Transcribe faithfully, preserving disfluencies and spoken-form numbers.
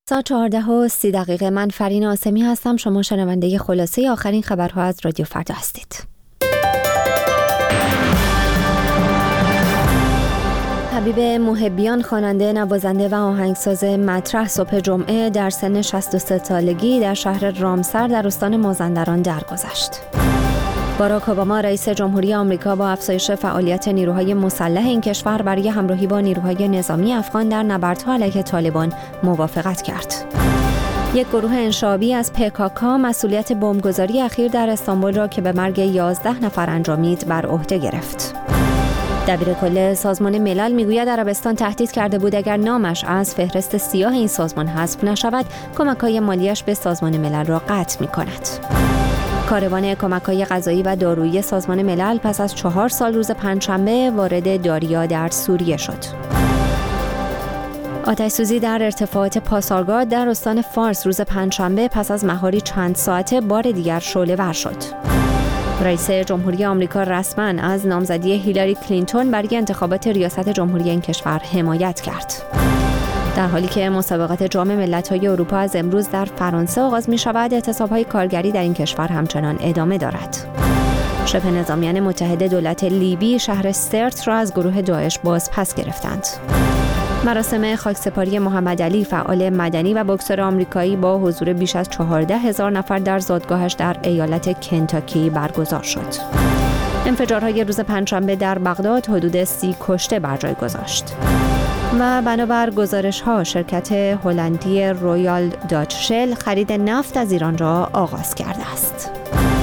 ساعت چهارده و سی دقیقه. من فرین آسمی هستم. شما شنونده خلاصه آخرین خبرها از رادیو فردا هستید. حبیب محبیان، خواننده، نوازنده و آهنگساز مطرح، صبح جمعه در سن شصت و سه سالگی در شهر رامسر در استان مازندران درگذشت. باراک اوباما رئیس جمهوری آمریکا با افزایش فعالیت نیروهای مسلح این کشور برای همراهی با نیروهای نظامی افغان در نبردها علیه طالبان موافقت کرد. یک گروه انشابی از پکاکا مسئولیت بمبگذاری اخیر در استانبول را که به مرگ یازده نفر انجامید بر عهده گرفت. دبیرکل سازمان ملل میگوید عربستان تهدید کرده بود اگر نامش از فهرست سیاه این سازمان حذف نشود، کمک‌های مالیش به سازمان ملل را قطع می‌کند. کاروان کمک‌های غذایی و دارویی سازمان ملل پس از چهار سال روز پنجشنبه وارد داریا در سوریه شد. آتش‌سوزی در ارتفاعات پاسارگاد در استان فارس روز پنجشنبه پس از مهاری چند ساعته بار دیگر شعله‌ور شد. رئیس جمهوری آمریکا رسما از نامزدی هیلاری کلینتون برای انتخابات ریاست جمهوری این کشور حمایت کرد. در حالی که مسابقات جام ملت‌های اروپا از امروز در فرانسه آغاز می‌شود، اعتصاب‌های کارگری در این کشور همچنان ادامه دارد. شبه نظامیان متحد دولت لیبی شهر سرت را از گروه داعش باز پس گرفتند. مراسم خاکسپاری محمد علی، فعال مدنی و بوکسور آمریکایی با حضور بیش از چهارده هزار نفر در زادگاهش در ایالت کنتاکی برگزار شد. انفجارهای روز پنجشنبه در بغداد حدود سی کشته بر جای گذاشت. و بنابر گزارش‌ها شرکت هلندی رویال داچ شل خرید نفت از ایران را آغاز کرده است.